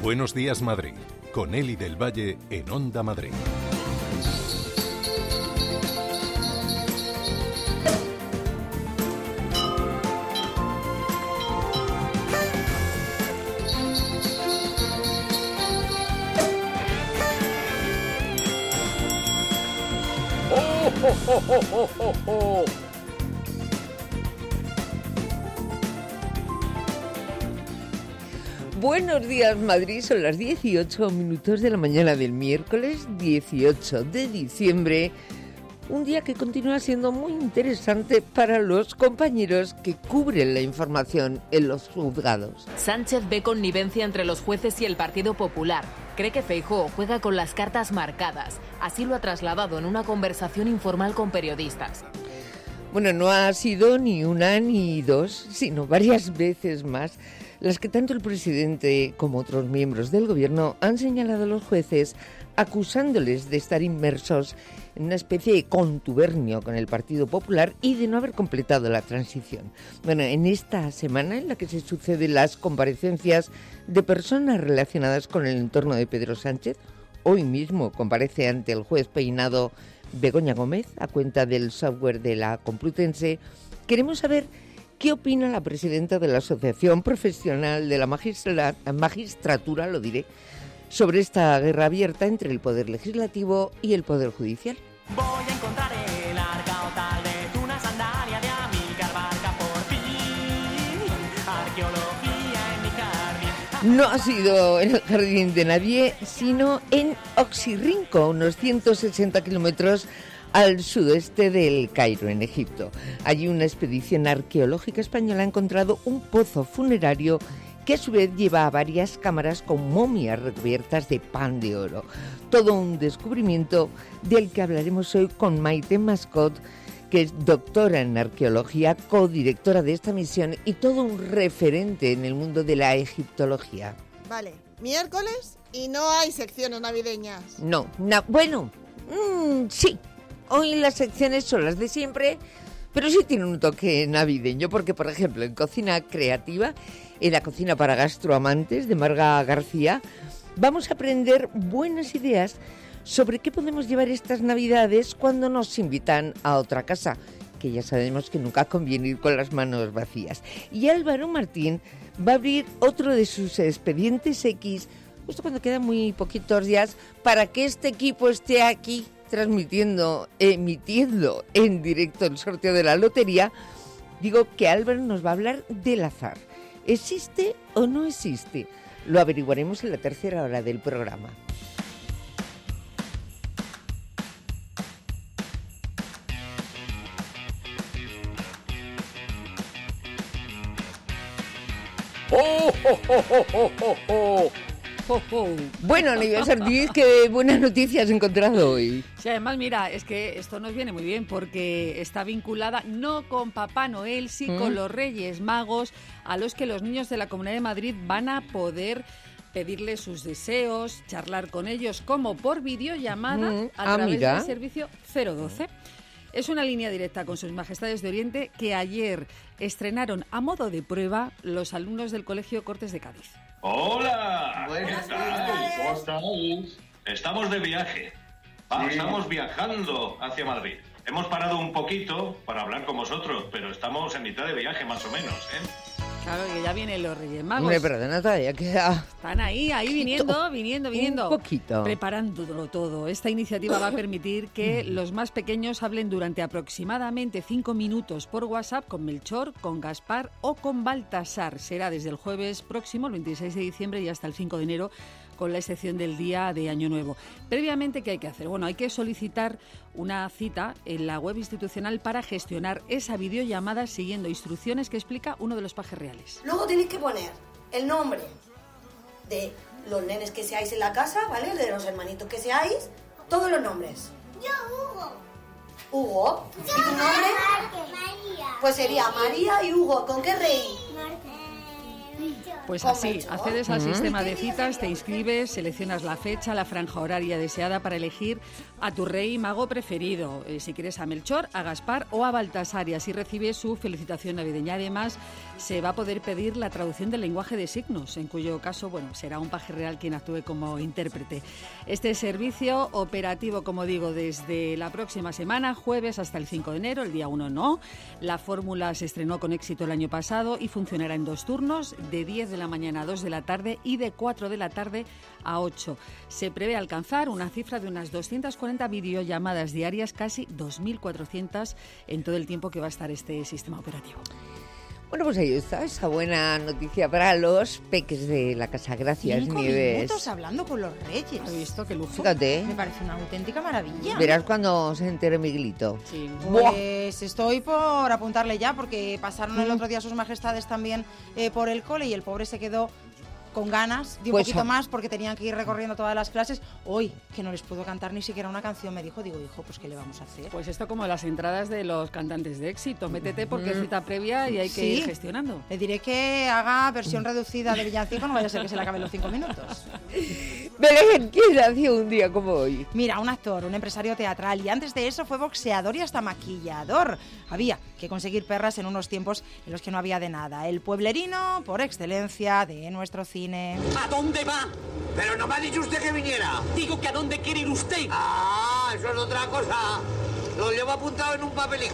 Buenos días, Madrid, con Eli del Valle en Onda Madrid. Buenos días, Madrid. Son las 18 minutos de la mañana del miércoles 18 de diciembre. Un día que continúa siendo muy interesante para los compañeros que cubren la información en los juzgados. Sánchez ve connivencia entre los jueces y el Partido Popular. Cree que Feijóo juega con las cartas marcadas. Así lo ha trasladado en una conversación informal con periodistas. Bueno, no ha sido ni una ni dos, sino varias veces más las que tanto el presidente como otros miembros del gobierno han señalado a los jueces acusándoles de estar inmersos en una especie de contubernio con el Partido Popular y de no haber completado la transición. Bueno, en esta semana en la que se suceden las comparecencias de personas relacionadas con el entorno de Pedro Sánchez, hoy mismo comparece ante el juez peinado Begoña Gómez a cuenta del software de la Complutense. Queremos saber qué opina la presidenta de la Asociación Profesional de la Magistratura, sobre esta guerra abierta entre el Poder Legislativo y el Poder Judicial. Voy a encontrar el arca o tal vez una sandalia de Amílcar Barca por fin. Arqueología en mi jardín. No ha sido en el jardín de nadie, sino en Oxirrinco, unos 160 kilómetros al sudoeste del Cairo, en Egipto. Allí una expedición arqueológica española ha encontrado un pozo funerario que a su vez lleva a varias cámaras con momias recubiertas de pan de oro. Todo un descubrimiento del que hablaremos hoy con Maite Mascot, que es doctora en arqueología, codirectora de esta misión y todo un referente en el mundo de la egiptología. Vale, miércoles y no hay secciones navideñas. Sí. Hoy las secciones son las de siempre, pero sí tienen un toque navideño, porque, por ejemplo, en Cocina Creativa, en la cocina para gastroamantes de Marga García, vamos a aprender buenas ideas sobre qué podemos llevar estas Navidades cuando nos invitan a otra casa, que ya sabemos que nunca conviene ir con las manos vacías. Y Álvaro Martín va a abrir otro de sus expedientes X, justo cuando quedan muy poquitos días, para que este equipo esté aquí emitiendo en directo el sorteo de la lotería. Digo que Álvaro nos va a hablar del azar. ¿Existe o no existe? Lo averiguaremos en la tercera hora del programa. ¡Oh, oh, oh, oh, oh, oh, oh! Bueno, Nidia Sardiz, qué buenas noticias he encontrado hoy. Sí, además, mira, es que esto nos viene muy bien porque está vinculada no con Papá Noel, sí con los Reyes Magos, a los que los niños de la Comunidad de Madrid van a poder pedirle sus deseos, charlar con ellos como por videollamada a través del servicio 012. Es una línea directa con sus majestades de Oriente que ayer estrenaron a modo de prueba los alumnos del Colegio Cortes de Cádiz. ¡Hola! ¿Qué tal? ¿Cómo estáis? Estamos de viaje. Estamos viajando hacia Madrid. Hemos parado un poquito para hablar con vosotros, pero estamos en mitad de viaje más o menos, ¿eh? Claro, que ya vienen los Reyes Magos. Hombre, perdona, todavía queda... Están ahí viniendo. Un poquito. Preparándolo todo. Esta iniciativa va a permitir que los más pequeños hablen durante aproximadamente 5 minutos por WhatsApp con Melchor, con Gaspar o con Baltasar. Será desde el jueves próximo, el 26 de diciembre, y hasta el 5 de enero, con la excepción del día de Año Nuevo. Previamente, ¿qué hay que hacer? Bueno, hay que solicitar una cita en la web institucional para gestionar esa videollamada siguiendo instrucciones que explica uno de los pajes reales. Luego tenéis que poner el nombre de los nenes que seáis en la casa, ¿vale? De los hermanitos que seáis, todos los nombres. Yo, Hugo. ¿Hugo? Yo, ¿Y tu nombre? María. Pues sería María y Hugo. ¿Con qué rey? Pues así, accedes al sistema de citas, te inscribes, seleccionas la fecha, la franja horaria deseada para elegir A tu rey mago preferido, si quieres a Melchor, a Gaspar o a Baltasar, y así recibe su felicitación navideña. Además, se va a poder pedir la traducción del lenguaje de signos, en cuyo caso, será un paje real quien actúe como intérprete. Este servicio operativo, como digo, desde la próxima semana, jueves hasta el 5 de enero, el día 1 no. La fórmula se estrenó con éxito el año pasado y funcionará en 2 turnos, de 10 de la mañana a 2 de la tarde y de 4 de la tarde a 8. Se prevé alcanzar una cifra de unas 240 videollamadas diarias, casi 2.400 en todo el tiempo que va a estar este sistema operativo. Bueno, pues ahí está esa buena noticia para los peques de la Casa. Gracias, 5 Nieves. minutos hablando con los reyes. ¿Has visto qué lujo? Fíjate. Me parece una auténtica maravilla. Verás cuando se entere Miguelito. Sí. Pues estoy por apuntarle ya, porque pasaron el otro día sus majestades también por el cole y el pobre se quedó con ganas de un poquito más porque tenían que ir recorriendo todas las clases. Hoy, que no les puedo cantar ni siquiera una canción, me dijo, hijo, pues ¿qué le vamos a hacer? Pues esto como las entradas de los cantantes de éxito. Métete porque es cita previa y hay que ir gestionando. Le diré que haga versión reducida de villancico, no vaya a ser que se le acaben los 5 minutos. Belén, ¿quién nació un día como hoy? Mira, un actor, un empresario teatral, y antes de eso fue boxeador y hasta maquillador. Había que conseguir perras en unos tiempos en los que no había de nada. El pueblerino por excelencia de nuestro cine. ¿A dónde va? Pero no me ha dicho usted que viniera. Digo que a dónde quiere ir usted. Ah, eso es otra cosa. Lo llevo apuntado en un papelito.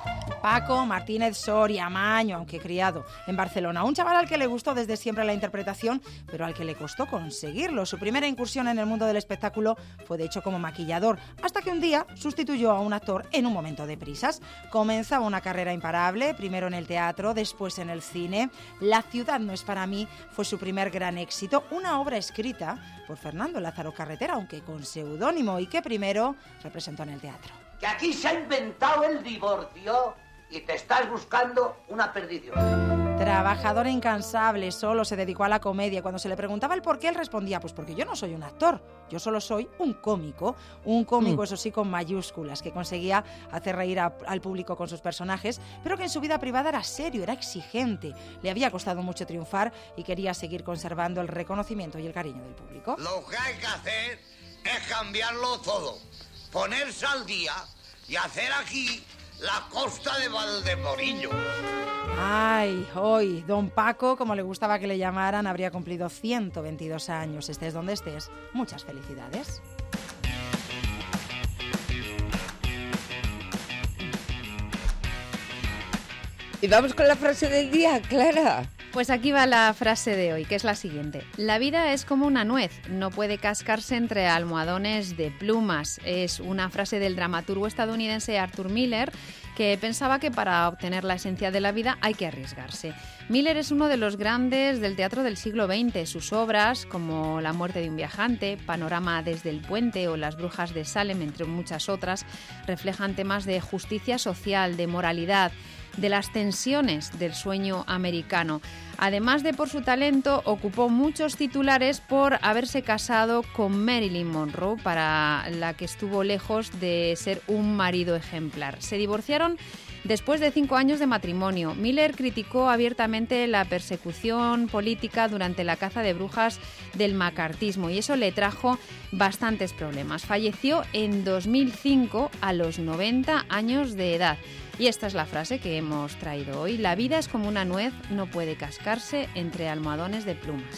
Paco Martínez Soria Maño, aunque criado en Barcelona. Un chaval al que le gustó desde siempre la interpretación, pero al que le costó conseguirlo. Su primera incursión en el mundo del espectáculo fue de hecho como maquillador, hasta que un día sustituyó a un actor en un momento de prisas. Comenzaba una carrera imparable, primero en el teatro, después en el cine. La ciudad no es para mí fue su primer gran éxito, una obra escrita por Fernando Lázaro Carretera, aunque con seudónimo, y que primero representó en el teatro. Que aquí se ha inventado el divorcio y te estás buscando una perdición. Trabajador incansable, solo se dedicó a la comedia. Cuando se le preguntaba el por qué, él respondía, pues porque yo no soy un actor, yo solo soy un cómico. Un cómico, eso sí, con mayúsculas, que conseguía hacer reír al público con sus personajes, pero que en su vida privada era serio, era exigente. Le había costado mucho triunfar y quería seguir conservando el reconocimiento y el cariño del público. Lo que hay que hacer es cambiarlo todo, ponerse al día y hacer aquí la costa de Valdemorillo. Ay, hoy, don Paco, como le gustaba que le llamaran, habría cumplido 122 años. Estés donde estés, muchas felicidades. Y vamos con la frase del día, Clara. Pues aquí va la frase de hoy, que es la siguiente. La vida es como una nuez, no puede cascarse entre almohadones de plumas. Es una frase del dramaturgo estadounidense Arthur Miller, que pensaba que para obtener la esencia de la vida hay que arriesgarse. Miller es uno de los grandes del teatro del siglo XX. Sus obras, como La muerte de un viajante, Panorama desde el puente o Las brujas de Salem, entre muchas otras, reflejan temas de justicia social, de moralidad, de las tensiones del sueño americano. Además de por su talento, ocupó muchos titulares por haberse casado con Marilyn Monroe, para la que estuvo lejos de ser un marido ejemplar. Se divorciaron después de 5 años de matrimonio. Miller criticó abiertamente la persecución política durante la caza de brujas del macartismo y eso le trajo bastantes problemas. Falleció en 2005 a los 90 años de edad. Y esta es la frase que hemos traído hoy. La vida es como una nuez, no puede cascarse entre almohadones de plumas.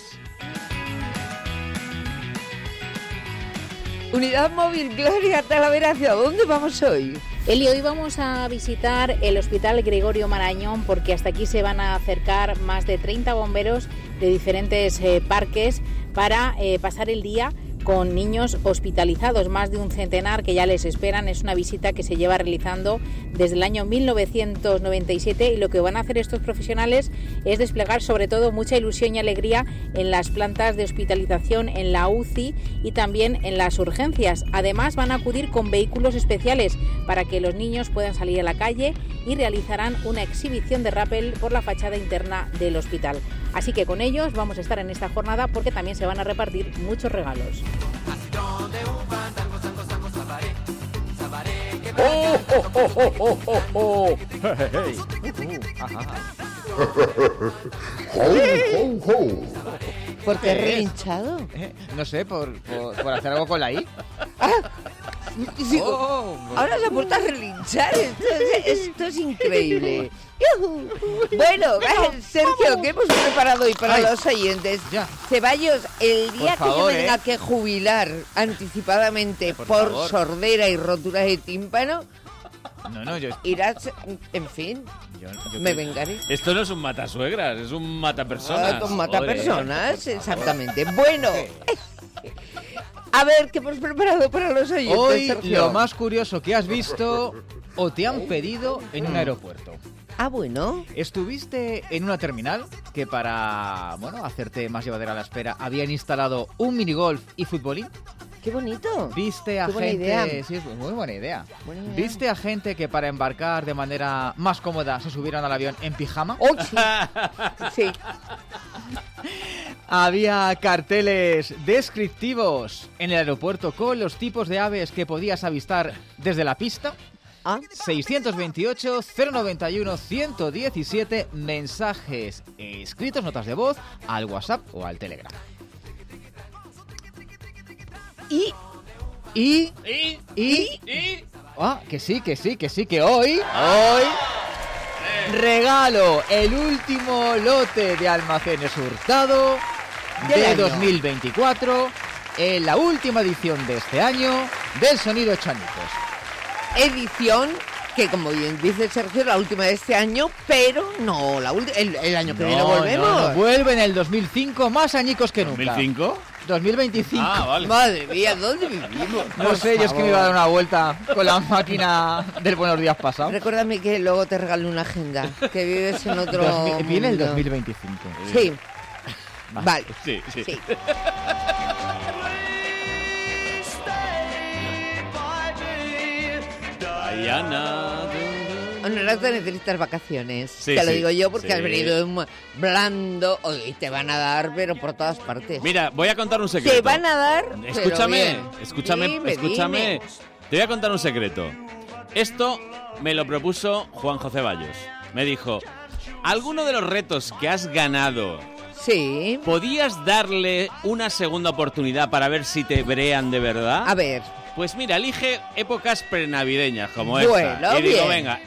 Unidad móvil Gloria Talavera, ¿hacia dónde vamos hoy? Eli, hoy vamos a visitar el Hospital Gregorio Marañón porque hasta aquí se van a acercar más de 30 bomberos de diferentes parques para pasar el día con niños hospitalizados, más de un centenar que ya les esperan. Es una visita que se lleva realizando desde el año 1997 y lo que van a hacer estos profesionales es desplegar sobre todo mucha ilusión y alegría en las plantas de hospitalización, en la UCI y también en las urgencias. Además van a acudir con vehículos especiales para que los niños puedan salir a la calle y realizarán una exhibición de rappel por la fachada interna del hospital. Así que con ellos vamos a estar en esta jornada porque también se van a repartir muchos regalos. ¡Oh, oh, oh, oh, oh, oh, oh! Hey. ¡Ho, ho, ho! ¿Por qué relinchado? No sé, por hacer algo con la I. Digo, ahora se ha puesto a relinchar. Esto es increíble. Bueno, Sergio, ¿qué hemos preparado hoy para los oyentes? Ceballos, el día Por favor, que yo me tenga que jubilar anticipadamente por sordera y rotura de tímpano, No, yo... irás, en fin, me vengaré. Esto no es un matasuegras, es un matapersonas. Con matapersonas, exactamente. Bueno, a ver, ¿qué hemos preparado para los oyentes, Hoy Sergio? lo más curioso que has visto o te han pedido en un aeropuerto. Ah, bueno. ¿Estuviste en una terminal que para, hacerte más llevadera la espera habían instalado un minigolf y futbolín? ¡Qué bonito! ¿Viste a Qué buena gente... idea. Sí, es muy buena idea. ¿Viste a gente que para embarcar de manera más cómoda se subieron al avión en pijama? ¡Oh, sí! Sí. Había carteles descriptivos en el aeropuerto con los tipos de aves que podías avistar desde la pista. 628-091-117 mensajes escritos, notas de voz, al WhatsApp o al Telegram. Que hoy regalo el último lote de Almacenes Hurtado de 2024 en la última edición de este año del Sonido Chanicos. Edición que, como bien dice Sergio, la última de este año, pero no, el año que viene volvemos. No, vuelve en el 2005, más añicos que nunca. ¿2005? 2025. Ah, vale. Madre mía, ¿dónde vivimos? No sé, yo es que me iba a dar una vuelta con la máquina del Buenos Días pasado. Recuérdame que luego te regalo una agenda, que vives en otro Viene el mundo. 2025. Sí. Vale. Sí. Diana. Honorato, necesitas vacaciones. Sí, te lo sí, digo yo porque sí. has venido blando y te van a dar, pero por todas partes. Mira, voy a contar un secreto. Te van a dar, Escúchame. Dime. Te voy a contar un secreto. Esto me lo propuso Juanjo Ceballos. Me dijo, ¿alguno de los retos que has ganado Sí. podías darle una segunda oportunidad para ver si te brean de verdad? A ver. Pues mira, elige épocas prenavideñas como Bueno, esta. Y digo, bien. venga,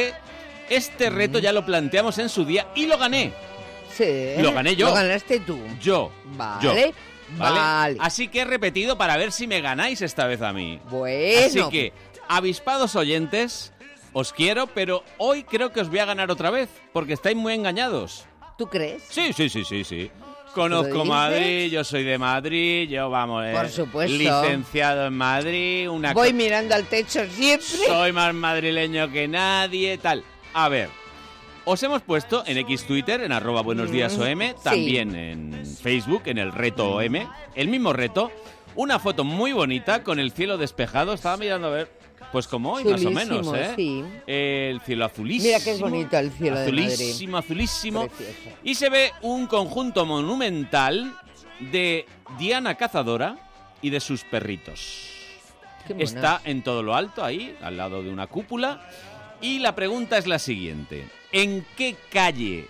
este reto ya lo planteamos en su día y lo gané. Sí. Lo gané yo. Lo ganaste tú. Yo. Vale. Vale. Así que he repetido para ver si me ganáis esta vez a mí. Bueno. Así que, avispados oyentes, os quiero, pero hoy creo que os voy a ganar otra vez, porque estáis muy engañados. ¿Tú crees? Sí. Conozco dices? Madrid, yo soy de Madrid, yo, vamos, Por supuesto. licenciado en Madrid, Voy mirando al techo siempre. soy más madrileño que nadie, tal. A ver, os hemos puesto en X Twitter, en @buenosdiasOM, también en Facebook, en el reto OM, el mismo reto, una foto muy bonita con el cielo despejado. Estaba mirando a ver, pues como hoy, más o menos, ¿eh? Sí. El cielo azulísimo. Mira que es bonito el cielo de Madrid. Azulísimo. Precioso. Y se ve un conjunto monumental de Diana Cazadora y de sus perritos. Qué monas. Está en todo lo alto, ahí, al lado de una cúpula. Y la pregunta es la siguiente. ¿En qué calle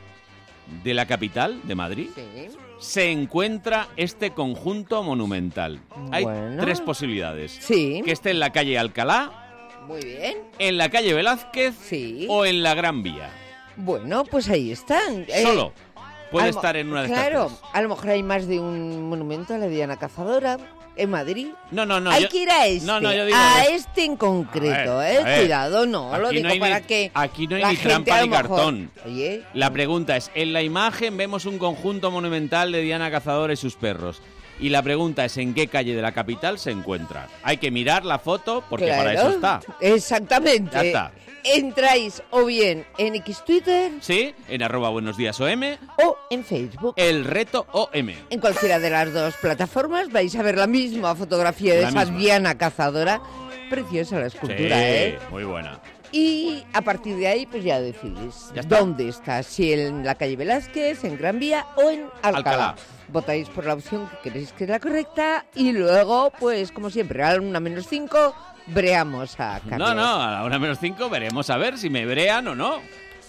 de la capital, de Madrid, se encuentra este conjunto monumental? Hay Bueno. 3 posibilidades. Sí. Que esté en la calle Alcalá, Muy bien. en la calle Velázquez o en la Gran Vía. Bueno, pues ahí están. Solo puede a lo mo- estar en una de estas Claro, 3. a lo mejor hay más de un monumento a la Diana Cazadora en Madrid. No, hay yo- que ir a este. No, yo digo a que- este en concreto, A ver. Cuidado, no, lo Aquí digo no hay para ni- que Aquí no hay la ni gente trampa a ni lo mejor- cartón. Oye, La pregunta es, en la imagen vemos un conjunto monumental de Diana Cazadora y sus perros. Y la pregunta es, ¿en qué calle de la capital se encuentra? Hay que mirar la foto porque claro, para eso está. Exactamente. Ya está. Entráis o bien en X Twitter Sí, en @buenosdiasOM, o en Facebook. el reto OM. En cualquiera de las dos plataformas vais a ver la misma fotografía de La esa misma. Diana Cazadora. Preciosa la escultura, Sí, muy buena. Y a partir de ahí, pues ya decidís Ya está. dónde está, si en la calle Velázquez, en Gran Vía o en Alcalá. Alcalá. Votáis por la opción que creéis que es la correcta y luego, pues como siempre, a la 1-5, breamos a Carlos. No, a la 1-5 veremos a ver si me brean o no.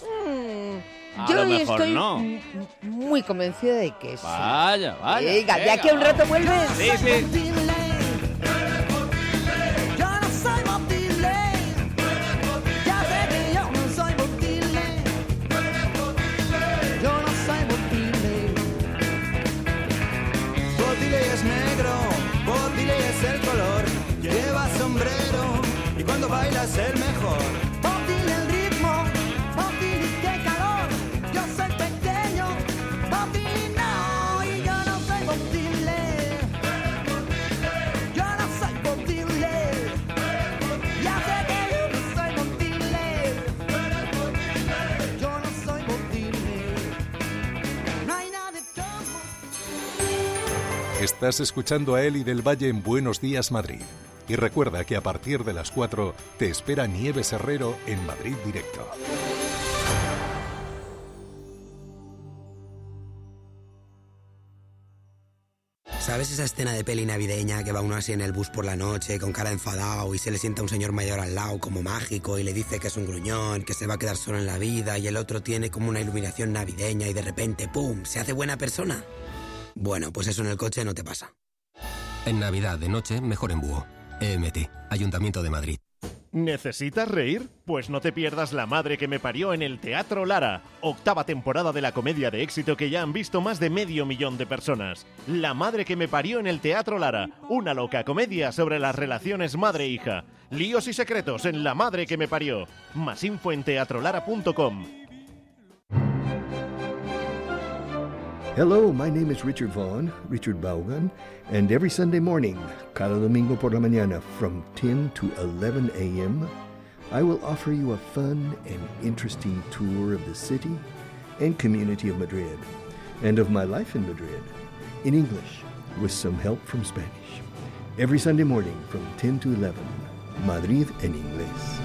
A Yo lo hoy mejor estoy no. muy convencida de que sí. Vaya. Venga, de aquí a un rato vuelves. Sí. negro, Bob Dylan es el color, lleva sombrero y cuando baila es el mejor. Bob Dylan el ritmo, Bob Dylan qué calor, yo soy pequeño, Bob Dylan no, y yo no soy Bob Dylan, yo no soy Bob Dylan, ya sé que yo no soy Bob Dylan, yo no soy Bob Dylan, no hay nadie como. Estás escuchando a Eli del Valle en Buenos Días Madrid. Y recuerda que a partir de las 4 te espera Nieves Herrero en Madrid Directo. ¿Sabes esa escena de peli navideña que va uno así en el bus por la noche con cara enfadado y se le sienta un señor mayor al lado como mágico y le dice que es un gruñón, que se va a quedar solo en la vida y el otro tiene como una iluminación navideña y de repente, ¡pum!, se hace buena persona? Bueno, pues eso en el coche no te pasa. En Navidad de noche, mejor en búho. EMT, Ayuntamiento de Madrid. ¿Necesitas reír? Pues no te pierdas La madre que me parió en el Teatro Lara, 8ª temporada de la comedia de éxito que ya han visto más de 500.000 de personas. La madre que me parió en el Teatro Lara, una loca comedia sobre las relaciones madre-hija. Líos y secretos en La madre que me parió. Más info en teatrolara.com. Hello, my name is Richard Vaughn, Richard Vaughan, and every Sunday morning, cada domingo por la mañana, from 10 to 11 a.m., I will offer you a fun and interesting tour of the city and community of Madrid, and of my life in Madrid, in English, with some help from Spanish. Every Sunday morning, from 10 to 11, Madrid en inglés.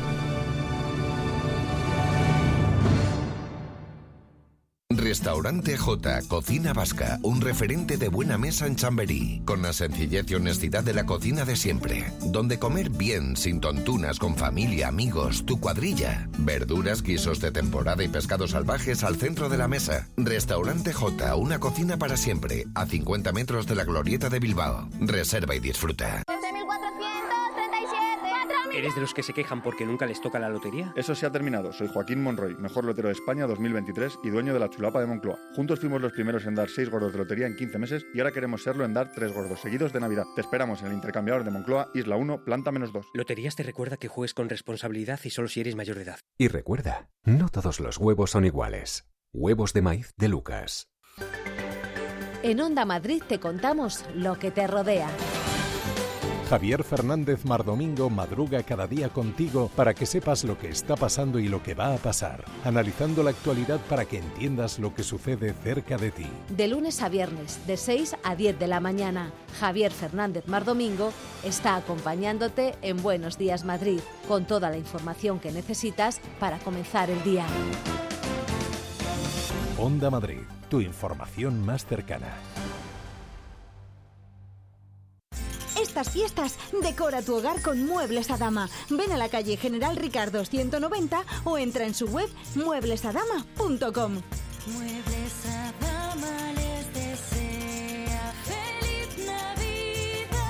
Restaurante J, Cocina Vasca, un referente de buena mesa en Chamberí, con la sencillez y honestidad de la cocina de siempre, donde comer bien, sin tontunas, con familia, amigos, tu cuadrilla, verduras, guisos de temporada y pescados salvajes al centro de la mesa. Restaurante J, una cocina para siempre, a 50 metros de la Glorieta de Bilbao. Reserva y disfruta. ¿Eres de los que se quejan porque nunca les toca la lotería? Eso se ha terminado. Soy Joaquín Monroy, mejor lotero de España 2023 y dueño de la chulapa de Moncloa. Juntos fuimos los primeros en dar 6 gordos de lotería en 15 meses y ahora queremos serlo en dar 3 gordos seguidos de Navidad. Te esperamos en el intercambiador de Moncloa, Isla 1, planta -2. Loterías te recuerda que juegues con responsabilidad y solo si eres mayor de edad. Y recuerda, no todos los huevos son iguales. Huevos de maíz de Lucas. En Onda Madrid te contamos lo que te rodea. Javier Fernández Mardomingo madruga cada día contigo para que sepas lo que está pasando y lo que va a pasar, analizando la actualidad para que entiendas lo que sucede cerca de ti. De lunes a viernes, de 6 a 10 de la mañana, Javier Fernández Mardomingo está acompañándote en Buenos Días Madrid, con toda la información que necesitas para comenzar el día. Onda Madrid, tu información más cercana. Estas fiestas, decora tu hogar con Muebles Adama. Ven a la calle General Ricardo 190 o entra en su web mueblesadama.com. Muebles Adama les desea feliz Navidad.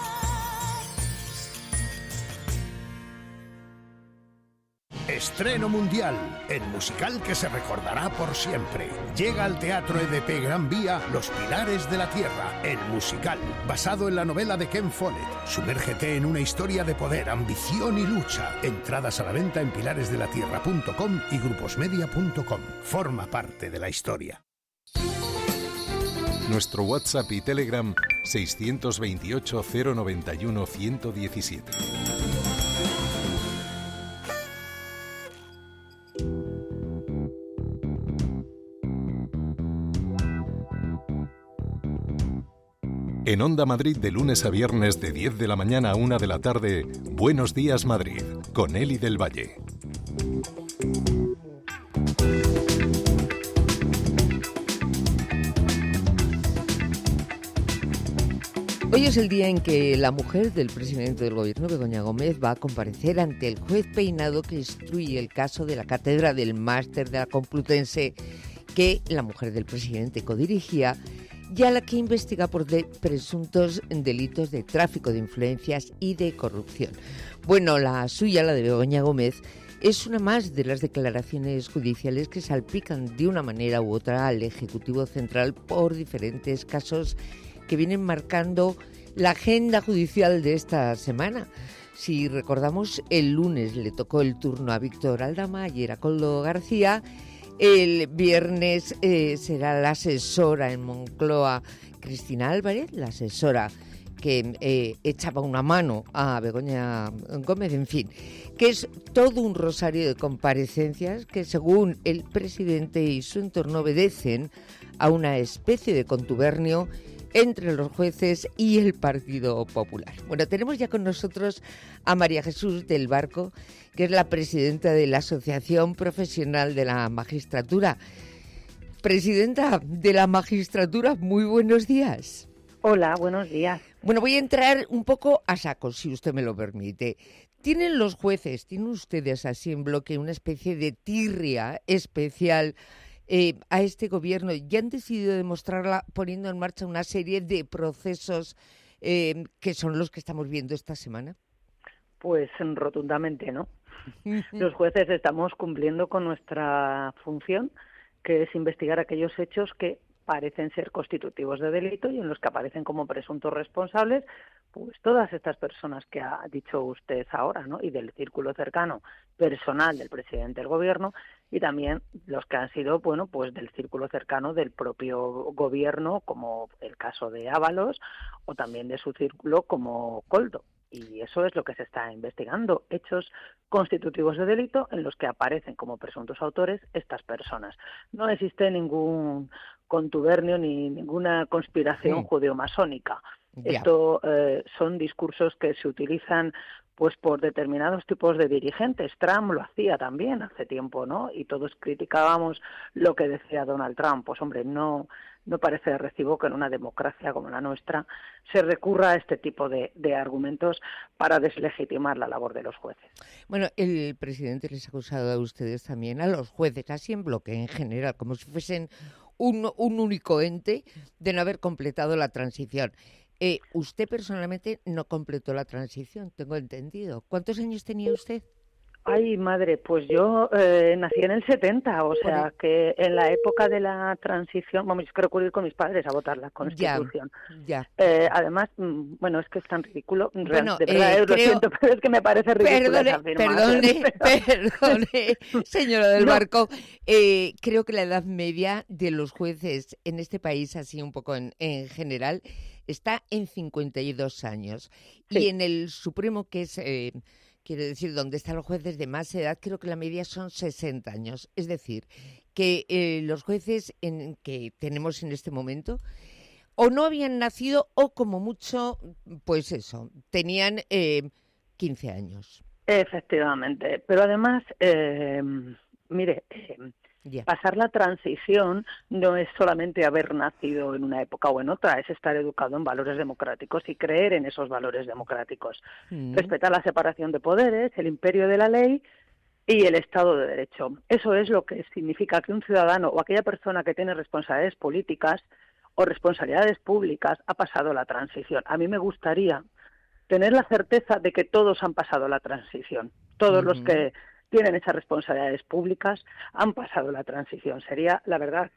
Estreno mundial, el musical que se recordará por siempre. Llega al Teatro EDP Gran Vía Los Pilares de la Tierra, el musical, basado en la novela de Ken Follett. Sumérgete en una historia de poder, ambición y lucha. Entradas a la venta en pilaresdelatierra.com y gruposmedia.com. Forma parte de la historia. Nuestro WhatsApp y Telegram 628 091 117. En Onda Madrid de lunes a viernes de 10 de la mañana a 1 de la tarde, Buenos Días Madrid, con Eli del Valle. Hoy es el día en que la mujer del presidente del gobierno, Begoña Gómez, va a comparecer ante el juez Peinado que instruye el caso de la cátedra del máster de la Complutense que la mujer del presidente codirigía y a la que investiga por presuntos delitos de tráfico de influencias y de corrupción. Bueno, la suya, la de Begoña Gómez, es una más de las declaraciones judiciales que salpican de una manera u otra al Ejecutivo Central por diferentes casos que vienen marcando la agenda judicial de esta semana. Si recordamos, el lunes le tocó el turno a Víctor Aldama y a Koldo García. El viernes será la asesora en Moncloa, Cristina Álvarez, la asesora que echaba una mano a Begoña Gómez, en fin, que es todo un rosario de comparecencias que, según el presidente y su entorno, obedecen a una especie de contubernio entre los jueces y el Partido Popular. Bueno, tenemos ya con nosotros a María Jesús del Barco, que es la presidenta de la Asociación Profesional de la Magistratura. Presidenta de la Magistratura, muy buenos días. Hola, buenos días. Bueno, voy a entrar un poco a saco, si usted me lo permite. ¿Tienen los jueces, tienen ustedes así en bloque una especie de tirria especial a este gobierno? ¿Ya han decidido demostrarla poniendo en marcha una serie de procesos que son los que estamos viendo esta semana? Pues rotundamente no. Los jueces estamos cumpliendo con nuestra función, que es investigar aquellos hechos que parecen ser constitutivos de delito y en los que aparecen como presuntos responsables, pues todas estas personas que ha dicho usted ahora, ¿no? Y del círculo cercano personal del presidente del gobierno, y también los que han sido, bueno, pues del círculo cercano del propio gobierno, como el caso de Ábalos, o también de su círculo como Koldo. Y eso es lo que se está investigando, hechos constitutivos de delito en los que aparecen como presuntos autores estas personas. No existe ningún contubernio ni ninguna conspiración judeomasónica. Esto son discursos que se utilizan pues por determinados tipos de dirigentes. Trump lo hacía también hace tiempo, ¿no? Y todos criticábamos lo que decía Donald Trump. Pues hombre, no parece de recibo que en una democracia como la nuestra se recurra a este tipo de argumentos para deslegitimar la labor de los jueces. Bueno, el presidente les ha acusado a ustedes también, a los jueces, así en bloque en general, como si fuesen un único ente, de no haber completado la transición. Usted personalmente no completó la transición, tengo entendido. ¿Cuántos años tenía usted? Ay, madre, pues yo nací en el 70, o sea que en la época de la transición, vamos, yo quiero recurrir con mis padres a votar la Constitución. Ya. Además, bueno, es que es tan ridículo, Bueno, de verdad, lo siento, pero es que me parece ridículo. Perdone, señora del Barco, creo que la edad media de los jueces en este país, así un poco en general, está en 52 años. Sí. Y en el Supremo, que es... quiero decir, donde están los jueces de más edad, creo que la media son 60 años. Es decir, que los jueces que tenemos en este momento o no habían nacido o como mucho, pues eso, tenían 15 años. Efectivamente, pero además, mire... Pasar la transición no es solamente haber nacido en una época o en otra, es estar educado en valores democráticos y creer en esos valores democráticos. Respetar la separación de poderes, el imperio de la ley y el Estado de Derecho. Eso es lo que significa que un ciudadano o aquella persona que tiene responsabilidades políticas o responsabilidades públicas ha pasado la transición. A mí me gustaría tener la certeza de que todos han pasado la transición, todos los que tienen esas responsabilidades públicas han pasado la transición. Sería, la verdad,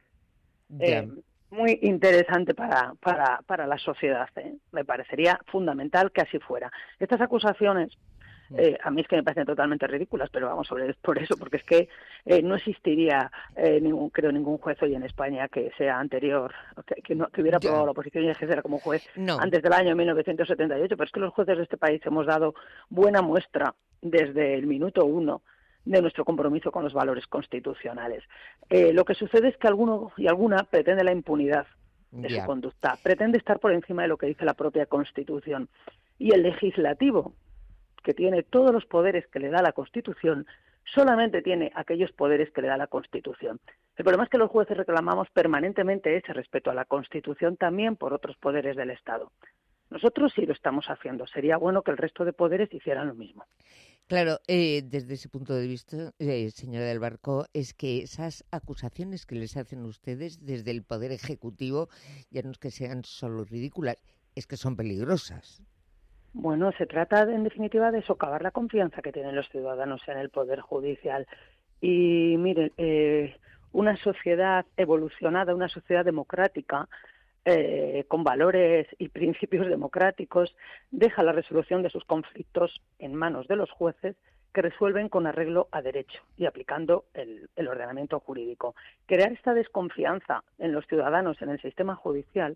muy interesante para la sociedad. Me parecería fundamental que así fuera. Estas acusaciones, a mí es que me parecen totalmente ridículas, pero vamos, por eso, porque es que no existiría ningún juez hoy en España que sea anterior, que hubiera aprobado la oposición y ejerciera como juez antes del año 1978, pero es que los jueces de este país hemos dado buena muestra desde el minuto 1 de nuestro compromiso con los valores constitucionales. Lo que sucede es que alguno y alguna pretende la impunidad de su conducta, pretende estar por encima de lo que dice la propia Constitución. Y el legislativo, que tiene todos los poderes que le da la Constitución, solamente tiene aquellos poderes que le da la Constitución. El problema es que los jueces reclamamos permanentemente ese respeto a la Constitución también por otros poderes del Estado. Nosotros sí lo estamos haciendo. Sería bueno que el resto de poderes hicieran lo mismo. Claro, desde ese punto de vista, señora del Barco, es que esas acusaciones que les hacen ustedes desde el Poder Ejecutivo, ya no es que sean solo ridículas, es que son peligrosas. Bueno, se trata, en definitiva, de socavar la confianza que tienen los ciudadanos en el Poder Judicial. Y miren, una sociedad evolucionada, una sociedad democrática, con valores y principios democráticos, deja la resolución de sus conflictos en manos de los jueces, que resuelven con arreglo a derecho y aplicando el ordenamiento jurídico. Crear esta desconfianza en los ciudadanos en el sistema judicial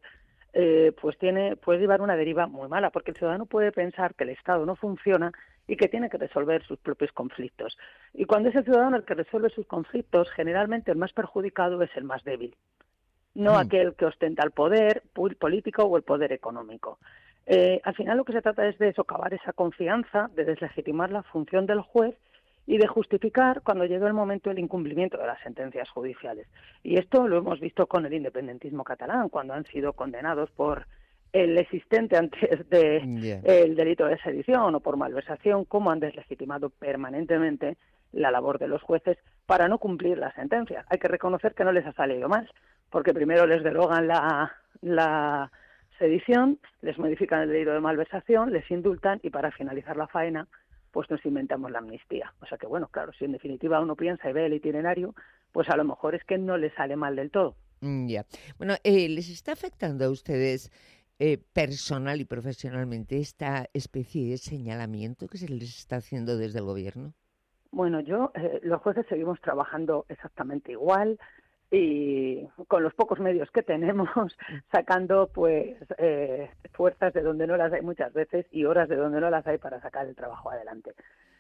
puede llevar una deriva muy mala, porque el ciudadano puede pensar que el Estado no funciona y que tiene que resolver sus propios conflictos. Y cuando es el ciudadano el que resuelve sus conflictos, generalmente el más perjudicado es el más débil, no aquel que ostenta el poder político o el poder económico. Al final lo que se trata es de socavar esa confianza, de deslegitimar la función del juez y de justificar cuando llegue el momento el incumplimiento de las sentencias judiciales. Y esto lo hemos visto con el independentismo catalán, cuando han sido condenados por el existente antes de el delito de sedición o por malversación, cómo han deslegitimado permanentemente la labor de los jueces para no cumplir las sentencias. Hay que reconocer que no les ha salido mal, porque primero les derogan la sedición, les modifican el delito de malversación, les indultan y para finalizar la faena pues nos inventamos la amnistía. O sea que bueno, claro, si en definitiva uno piensa y ve el itinerario, pues a lo mejor es que no les sale mal del todo. Bueno, ¿les está afectando a ustedes personal y profesionalmente esta especie de señalamiento que se les está haciendo desde el gobierno? Bueno, los jueces seguimos trabajando exactamente igual y con los pocos medios que tenemos, sacando pues fuerzas de donde no las hay muchas veces y horas de donde no las hay para sacar el trabajo adelante.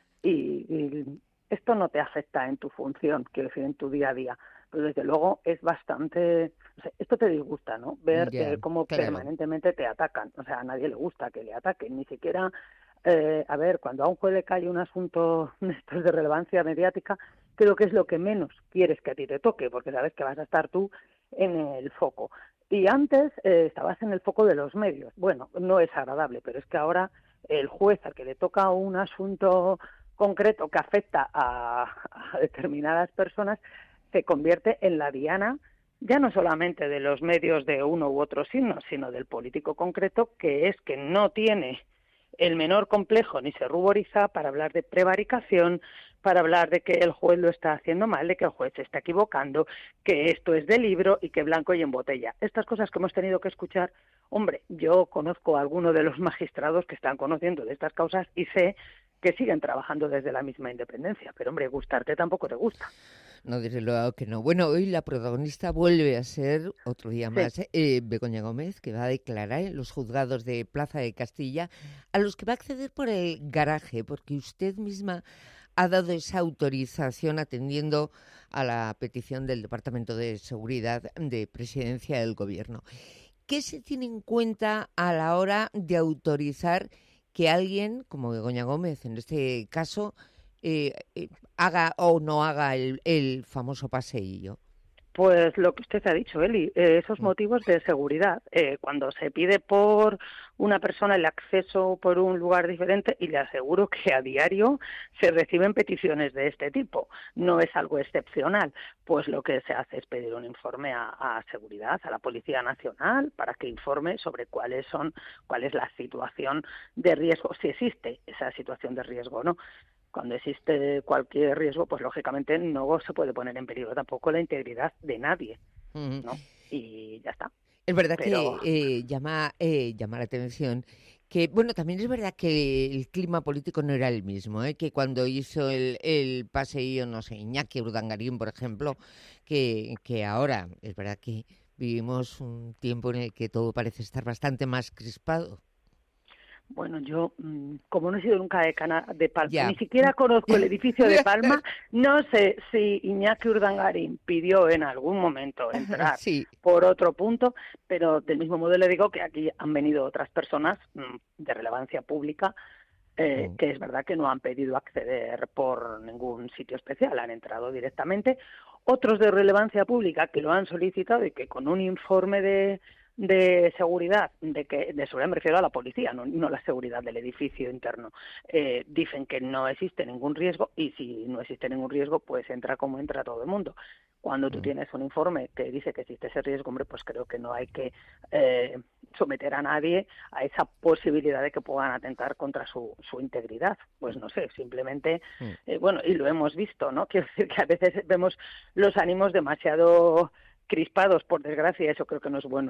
Y esto no te afecta en tu función, quiero decir, en tu día a día. Pero desde luego es bastante... O sea, esto te disgusta, ¿no? Ver cómo permanentemente te atacan. O sea, a nadie le gusta que le ataquen, ni siquiera... a ver, cuando a un juez le cae un asunto de relevancia mediática, creo que es lo que menos quieres que a ti te toque, porque sabes que vas a estar tú en el foco. Y antes estabas en el foco de los medios. Bueno, no es agradable, pero es que ahora el juez al que le toca un asunto concreto que afecta a determinadas personas se convierte en la diana ya no solamente de los medios de uno u otro signo, sino del político concreto, que es que no tiene el menor complejo ni se ruboriza para hablar de prevaricación, para hablar de que el juez lo está haciendo mal, de que el juez se está equivocando, que esto es de libro y que blanco y en botella. Estas cosas que hemos tenido que escuchar, hombre, yo conozco a algunos de los magistrados que están conociendo de estas causas y sé que siguen trabajando desde la misma independencia, pero hombre, gustarte tampoco te gusta. No, desde luego que no. Bueno, hoy la protagonista vuelve a ser, otro día más, Begoña Gómez, que va a declarar en los juzgados de Plaza de Castilla, a los que va a acceder por el garaje, porque usted misma ha dado esa autorización atendiendo a la petición del Departamento de Seguridad de Presidencia del Gobierno. ¿Qué se tiene en cuenta a la hora de autorizar que alguien, como Begoña Gómez en este caso, haga o no haga el famoso paseillo? Pues lo que usted ha dicho, Eli, esos motivos de seguridad. Cuando se pide por una persona el acceso por un lugar diferente, y le aseguro que a diario se reciben peticiones de este tipo, no es algo excepcional, pues lo que se hace es pedir un informe a seguridad, a la Policía Nacional, para que informe sobre cuál es la situación de riesgo, si existe esa situación de riesgo o no. Cuando existe cualquier riesgo, pues lógicamente no se puede poner en peligro tampoco la integridad de nadie, ¿no? Y ya está. Es verdad que llama la atención que, bueno, también es verdad que el clima político no era el mismo, que cuando hizo el paseío, no sé, Iñaki Urdangarín, por ejemplo, que ahora es verdad que vivimos un tiempo en el que todo parece estar bastante más crispado. Bueno, yo, como no he sido nunca decana de Palma, ni siquiera conozco el edificio de Palma, no sé si Iñaki Urdangarín pidió en algún momento entrar por otro punto, pero del mismo modo le digo que aquí han venido otras personas de relevancia pública que es verdad que no han pedido acceder por ningún sitio especial, han entrado directamente. Otros de relevancia pública que lo han solicitado y que con un informe de seguridad, de seguridad me refiero a la policía, no la seguridad del edificio interno, dicen que no existe ningún riesgo, y si no existe ningún riesgo, pues entra como entra todo el mundo. Cuando tú tienes un informe que dice que existe ese riesgo, hombre, pues creo que no hay que someter a nadie a esa posibilidad de que puedan atentar contra su integridad. Pues no sé, simplemente, bueno, y lo hemos visto, ¿no? Quiero decir que a veces vemos los ánimos demasiado crispados, por desgracia. Eso creo que no es bueno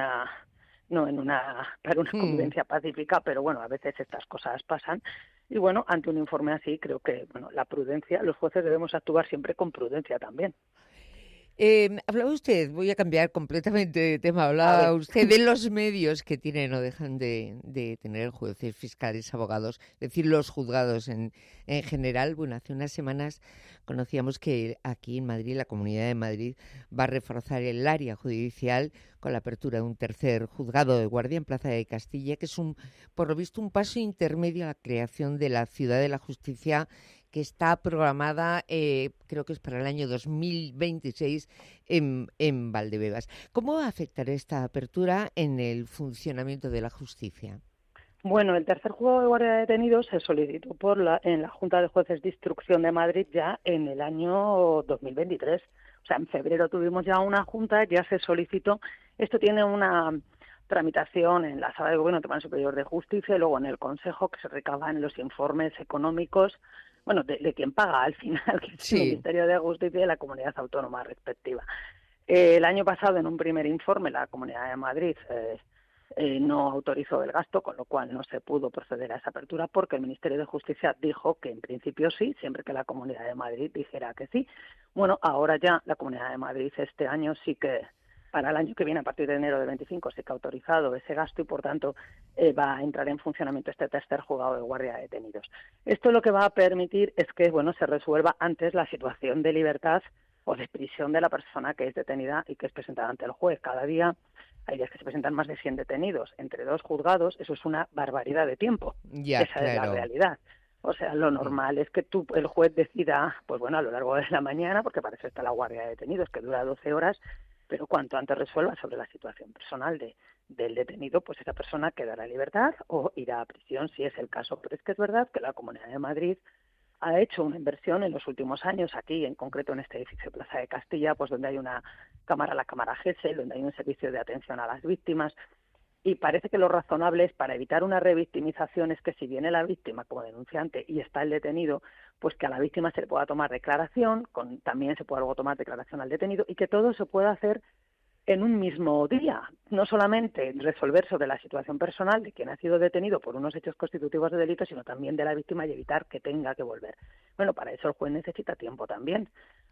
para una convivencia pacífica, pero bueno, a veces estas cosas pasan. Y bueno, ante un informe así, creo que la prudencia, los jueces debemos actuar siempre con prudencia también. Hablaba usted, voy a cambiar completamente de tema, hablaba usted de los medios que tienen o dejan de tener jueces, fiscales, abogados, es decir, los juzgados en general. Bueno, hace unas semanas conocíamos que aquí en Madrid, la Comunidad de Madrid, va a reforzar el área judicial con la apertura de un tercer juzgado de guardia en Plaza de Castilla, que es por lo visto un paso intermedio a la creación de la Ciudad de la Justicia, que está programada, creo que es para el año 2026, en Valdebebas. ¿Cómo va a afectar esta apertura en el funcionamiento de la justicia? Bueno, el tercer juzgado de guardia de detenidos se solicitó en la Junta de Jueces de Instrucción de Madrid ya en el año 2023. O sea, en febrero tuvimos ya una junta, ya se solicitó. Esto tiene una tramitación en la Sala de Gobierno del Tribunal Superior de Justicia y luego en el Consejo, que se recaban los informes económicos, de quien paga al final, que es el Ministerio de Justicia y la comunidad autónoma respectiva. El año pasado, en un primer informe, la Comunidad de Madrid no autorizó el gasto, con lo cual no se pudo proceder a esa apertura, porque el Ministerio de Justicia dijo que en principio sí, siempre que la Comunidad de Madrid dijera que sí. Bueno, ahora ya la Comunidad de Madrid este año sí que, para el año que viene, a partir de enero del 25, sí que ha autorizado ese gasto y, por tanto, va a entrar en funcionamiento este tercer juzgado de guardia de detenidos. Esto lo que va a permitir es que, se resuelva antes la situación de libertad o de prisión de la persona que es detenida y que es presentada ante el juez. Cada día hay días que se presentan más de 100 detenidos entre dos juzgados. Eso es una barbaridad de tiempo. Esa es la realidad. O sea, lo normal es que el juez decida, a lo largo de la mañana, porque para eso está la guardia de detenidos, que dura 12 horas, pero cuanto antes resuelva sobre la situación personal del detenido, pues esa persona quedará en libertad o irá a prisión si es el caso. Pero es que es verdad que la Comunidad de Madrid ha hecho una inversión en los últimos años, aquí en concreto en este edificio de Plaza de Castilla, pues donde hay una cámara, la cámara GESEL, donde hay un servicio de atención a las víctimas, y parece que lo razonable es, para evitar una revictimización, es que si viene la víctima como denunciante y está el detenido, pues que a la víctima se le pueda tomar declaración, también se pueda luego tomar declaración al detenido, y que todo se pueda hacer en un mismo día, no solamente resolver sobre la situación personal de quien ha sido detenido por unos hechos constitutivos de delito, sino también de la víctima y evitar que tenga que volver. Bueno, para eso el juez necesita tiempo también.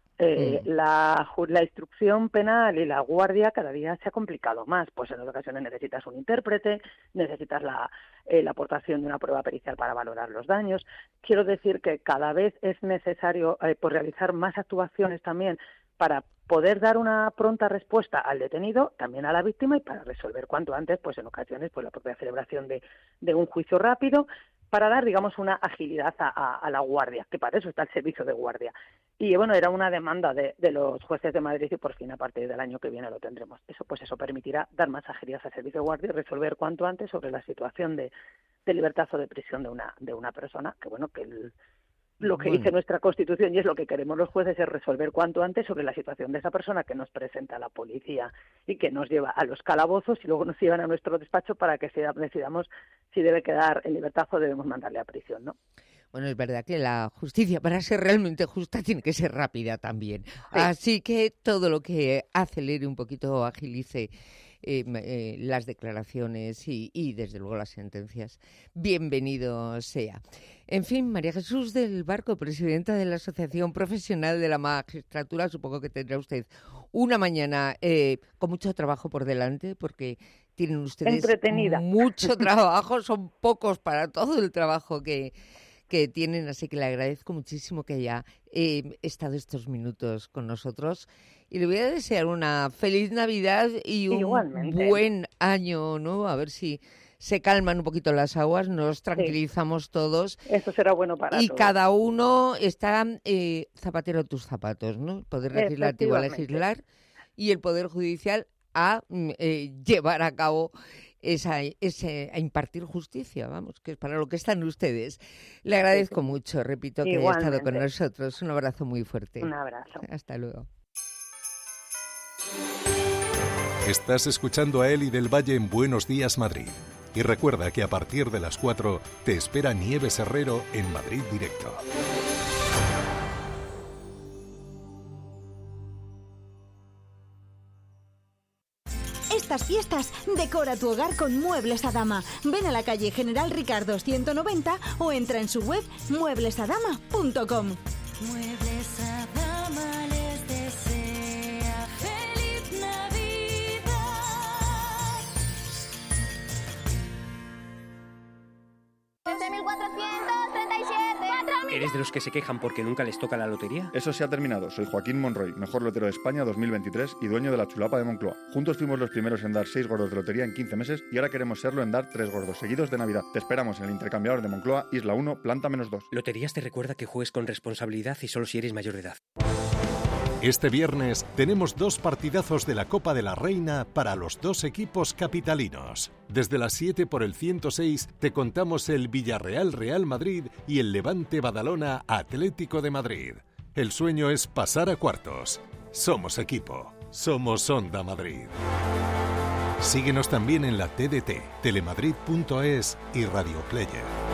La instrucción penal y la guardia cada día se ha complicado más, pues en otras ocasiones necesitas un intérprete, necesitas la aportación de una prueba pericial para valorar los daños. Quiero decir que cada vez es necesario realizar más actuaciones también para poder dar una pronta respuesta al detenido, también a la víctima, y para resolver cuanto antes, pues en ocasiones, la propia celebración de un juicio rápido, para dar, una agilidad a la guardia, que para eso está el servicio de guardia. Y era una demanda de los jueces de Madrid, y por fin a partir del año que viene lo tendremos. Eso permitirá dar más agilidad al servicio de guardia y resolver cuanto antes sobre la situación de libertad o de prisión de una persona, que lo que dice nuestra Constitución, y es lo que queremos los jueces, es resolver cuanto antes sobre la situación de esa persona que nos presenta la policía y que nos lleva a los calabozos y luego nos llevan a nuestro despacho para que decidamos si debe quedar en libertad o debemos mandarle a prisión, ¿no? Bueno, es verdad que la justicia, para ser realmente justa, tiene que ser rápida también. Sí. Así que todo lo que acelere un poquito o agilice las declaraciones y desde luego las sentencias, bienvenido sea. En fin, María Jesús del Barco, presidenta de la Asociación Profesional de la Magistratura, supongo que tendrá usted una mañana con mucho trabajo por delante, porque tienen ustedes mucho trabajo, son pocos para todo el trabajo que tienen, así que le agradezco muchísimo que haya estado estos minutos con nosotros y le voy a desear una feliz Navidad y un buen año nuevo, a ver si se calman un poquito las aguas, nos tranquilizamos todos. Eso será bueno para todos. Y cada uno está zapatero a tus zapatos, ¿no? El Poder Legislativo a legislar y el Poder Judicial a llevar a cabo a impartir justicia, que es para lo que están ustedes. Le agradezco mucho, repito, que haya estado con nosotros. Un abrazo muy fuerte. Un abrazo. Hasta luego. Estás escuchando a Eli del Valle en Buenos Días Madrid. Y recuerda que a partir de las 4 te espera Nieves Herrero en Madrid Directo. fiestas, decora tu hogar con Muebles Adama. Ven a la calle General Ricardos 190 o entra en su web mueblesadama.com. Muebles Adama les desea feliz Navidad. ¿Eres de los que se quejan porque nunca les toca la lotería? Eso se ha terminado. Soy Joaquín Monroy, mejor lotero de España 2023 y dueño de la chulapa de Moncloa. Juntos fuimos los primeros en dar 6 gordos de lotería en 15 meses y ahora queremos serlo en dar 3 gordos seguidos de Navidad. Te esperamos en el intercambiador de Moncloa, Isla 1, planta -2. Loterías te recuerda que juegues con responsabilidad y solo si eres mayor de edad. Este viernes tenemos 2 partidazos de la Copa de la Reina para los 2 equipos capitalinos. Desde las 7 por el 106 te contamos el Villarreal-Real Madrid y el Levante-Badalona Atlético de Madrid. El sueño es pasar a cuartos. Somos equipo. Somos Onda Madrid. Síguenos también en la TDT, telemadrid.es y Radio Player.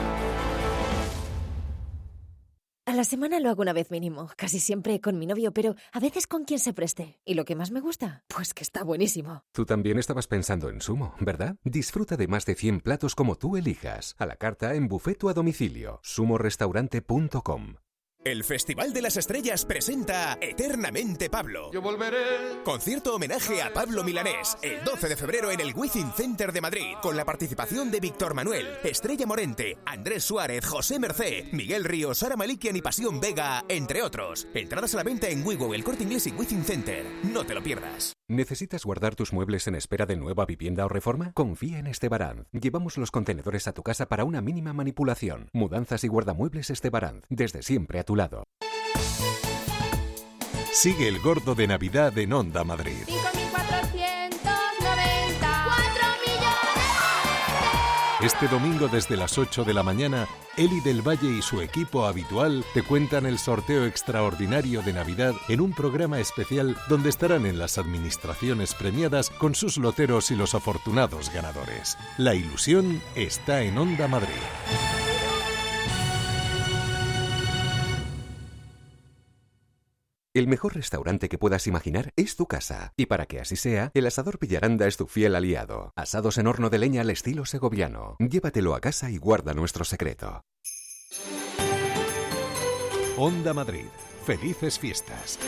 A la semana lo hago una vez mínimo, casi siempre con mi novio, pero a veces con quien se preste. ¿Y lo que más me gusta? Pues que está buenísimo. Tú también estabas pensando en Sumo, ¿verdad? Disfruta de más de 100 platos como tú elijas, a la carta, en buffet o a domicilio. sumorestaurante.com. El Festival de las Estrellas presenta Eternamente Pablo. Yo volveré. Concierto homenaje a Pablo Milanés, el 12 de febrero en el Wizzing Center de Madrid, con la participación de Víctor Manuel, Estrella Morente, Andrés Suárez, José Mercé, Miguel Ríos, Sara Malikian y Pasión Vega, entre otros. Entradas a la venta en Wigo, El Corte Inglés y Wizzing Center. No te lo pierdas. ¿Necesitas guardar tus muebles en espera de nueva vivienda o reforma? Confía en Estebaranz. Llevamos los contenedores a tu casa para una mínima manipulación. Mudanzas y guardamuebles Estebaranz. Desde siempre a tu lado. Sigue el Gordo de Navidad en Onda Madrid. 5.490. 4 millones. Este domingo desde las 8 de la mañana, Eli del Valle y su equipo habitual te cuentan el sorteo extraordinario de Navidad en un programa especial donde estarán en las administraciones premiadas con sus loteros y los afortunados ganadores. La ilusión está en Onda Madrid. El mejor restaurante que puedas imaginar es tu casa. Y para que así sea, el Asador Villaranda es tu fiel aliado. Asados en horno de leña al estilo segoviano. Llévatelo a casa y guarda nuestro secreto. Onda Madrid. Felices fiestas.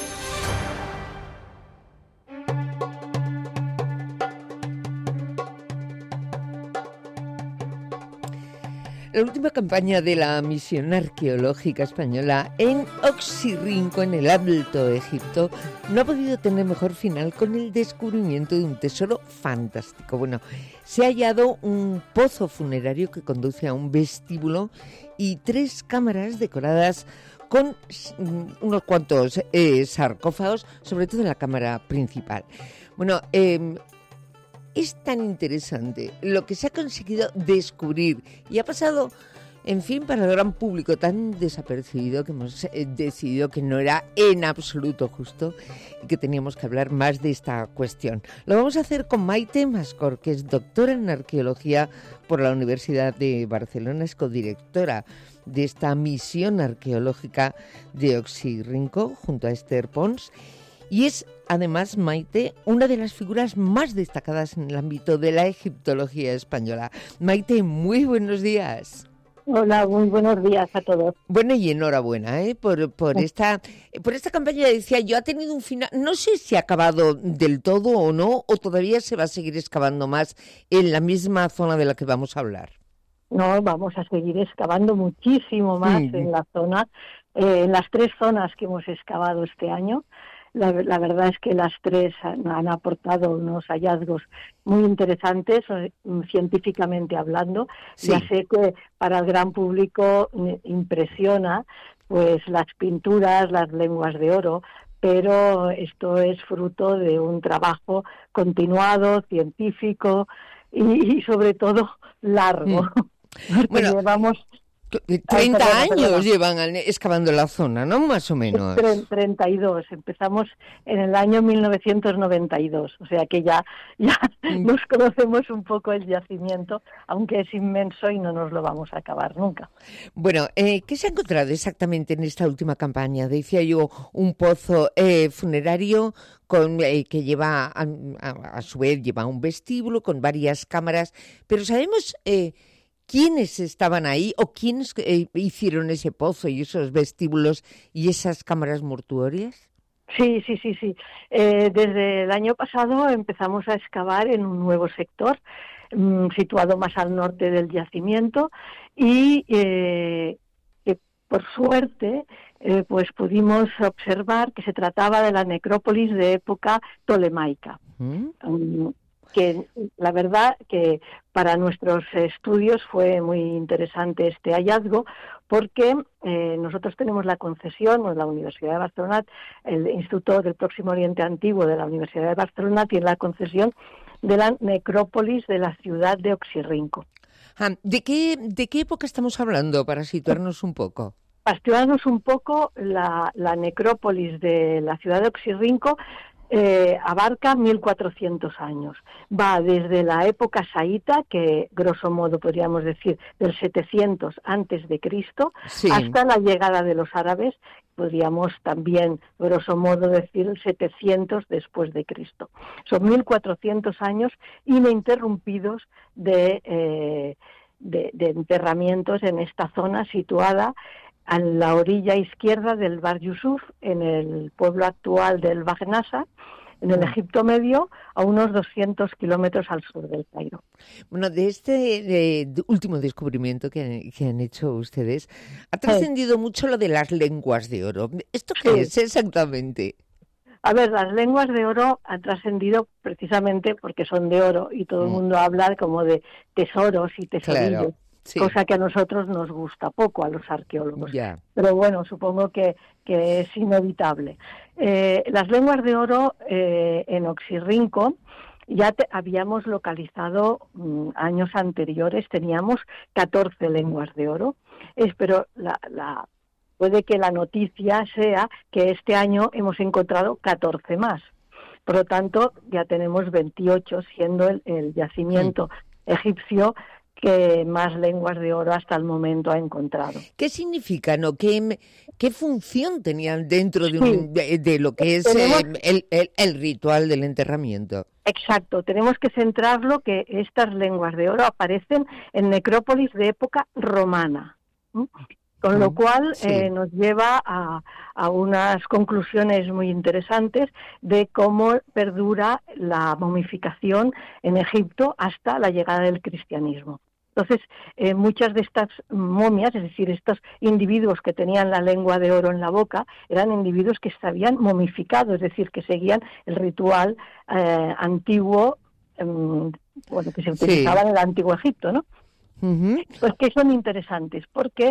La última campaña de la misión arqueológica española en Oxirrinco, en el Alto Egipto, no ha podido tener mejor final con el descubrimiento de un tesoro fantástico. Bueno, se ha hallado un pozo funerario que conduce a un vestíbulo y 3 cámaras decoradas con unos cuantos sarcófagos, sobre todo en la cámara principal. Bueno, es tan interesante lo que se ha conseguido descubrir y ha pasado, en fin, para el gran público tan desapercibido que hemos decidido que no era en absoluto justo y que teníamos que hablar más de esta cuestión. Lo vamos a hacer con Maite Mascor, que es doctora en arqueología por la Universidad de Barcelona, es codirectora de esta misión arqueológica de Oxirrinco junto a Esther Pons. Y es, además, Maite, una de las figuras más destacadas en el ámbito de la egiptología española. Maite, muy buenos días. Hola, muy buenos días a todos. Bueno, y enhorabuena por esta campaña. Decía yo, ha tenido un final, no sé si ha acabado del todo o no, o todavía se va a seguir excavando más en la misma zona de la que vamos a hablar. No, vamos a seguir excavando muchísimo más en la zona, en las 3 zonas que hemos excavado este año. La verdad es que las 3 han aportado unos hallazgos muy interesantes, científicamente hablando. Sí. Ya sé que para el gran público impresiona pues las pinturas, las lenguas de oro, pero esto es fruto de un trabajo continuado, científico y sobre todo largo. Bueno, llevamos 30 años llevan excavando la zona, ¿no? Más o menos. 32. Empezamos en el año 1992. O sea que ya nos conocemos un poco el yacimiento, aunque es inmenso y no nos lo vamos a acabar nunca. Bueno, ¿qué se ha encontrado exactamente en esta última campaña? Decía yo, un pozo funerario que lleva, a su vez, lleva un vestíbulo con varias cámaras, pero ¿sabemos quiénes estaban ahí o quiénes hicieron ese pozo y esos vestíbulos y esas cámaras mortuorias? Sí. Desde el año pasado empezamos a excavar en un nuevo sector situado más al norte del yacimiento y por suerte pues pudimos observar que se trataba de la necrópolis de época tolemaica. Que la verdad que para nuestros estudios fue muy interesante este hallazgo porque nosotros tenemos la concesión, la Universidad de Barcelona, el Instituto del Próximo Oriente Antiguo de la Universidad de Barcelona tiene la concesión de la necrópolis de la ciudad de Oxirrinco. ¿De qué época estamos hablando para situarnos un poco? Para situarnos un poco, la necrópolis de la ciudad de Oxirrinco abarca 1400 años. Va desde la época saíta, que grosso modo podríamos decir del 700 antes de Cristo, hasta la llegada de los árabes, podríamos también grosso modo decir el 700 después de Cristo. Son 1400 años ininterrumpidos de enterramientos en esta zona situada a la orilla izquierda del Bar Yusuf, en el pueblo actual del Bagnasa, en el Egipto Medio, a unos 200 kilómetros al sur del Cairo. Bueno, de este último descubrimiento que han hecho ustedes, ha trascendido mucho lo de las lenguas de oro. ¿Esto qué es exactamente? A ver, las lenguas de oro han trascendido precisamente porque son de oro y todo el mundo habla como de tesoros y tesorillos. Claro. Sí. Cosa que a nosotros nos gusta poco, a los arqueólogos. Yeah. Pero bueno, supongo que es inevitable. Las lenguas de oro en Oxirrinco ya habíamos localizado años anteriores, teníamos 14 lenguas de oro. Pero puede que la noticia sea que este año hemos encontrado 14 más. Por lo tanto, ya tenemos 28, siendo el yacimiento egipcio que más lenguas de oro hasta el momento ha encontrado. ¿Qué significan o qué función tenían dentro de lo que es el ritual del enterramiento? Exacto, tenemos que centrarlo que estas lenguas de oro aparecen en necrópolis de época romana, con lo cual nos lleva a unas conclusiones muy interesantes de cómo perdura la momificación en Egipto hasta la llegada del cristianismo. Entonces, muchas de estas momias, es decir, estos individuos que tenían la lengua de oro en la boca, eran individuos que se habían momificado, es decir, que seguían el ritual antiguo, que se utilizaba en el antiguo Egipto, ¿no? Pues que son interesantes, porque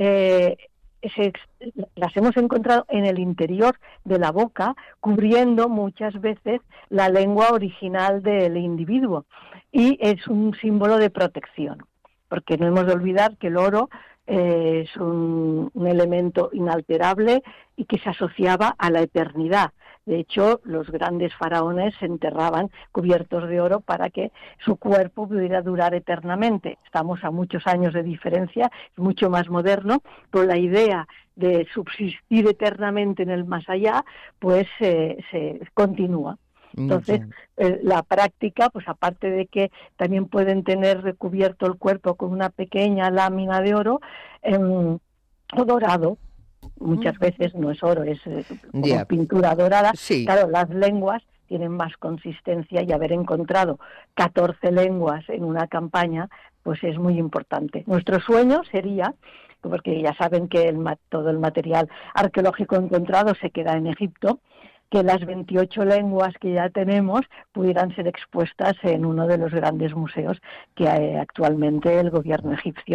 las hemos encontrado en el interior de la boca, cubriendo muchas veces la lengua original del individuo, y es un símbolo de protección, porque no hemos de olvidar que el oro es un elemento inalterable y que se asociaba a la eternidad. De hecho, los grandes faraones se enterraban cubiertos de oro para que su cuerpo pudiera durar eternamente. Estamos a muchos años de diferencia, es mucho más moderno, pero la idea de subsistir eternamente en el más allá, pues se continúa. Entonces, la práctica, pues aparte de que también pueden tener recubierto el cuerpo con una pequeña lámina de oro o dorado, muchas veces no es oro, es como pintura dorada. Claro, las lenguas tienen más consistencia y haber encontrado 14 lenguas en una campaña, pues es muy importante. Nuestro sueño sería, porque ya saben que todo el material arqueológico encontrado se queda en Egipto, que las 28 lenguas que ya tenemos pudieran ser expuestas en uno de los grandes museos que actualmente el gobierno egipcio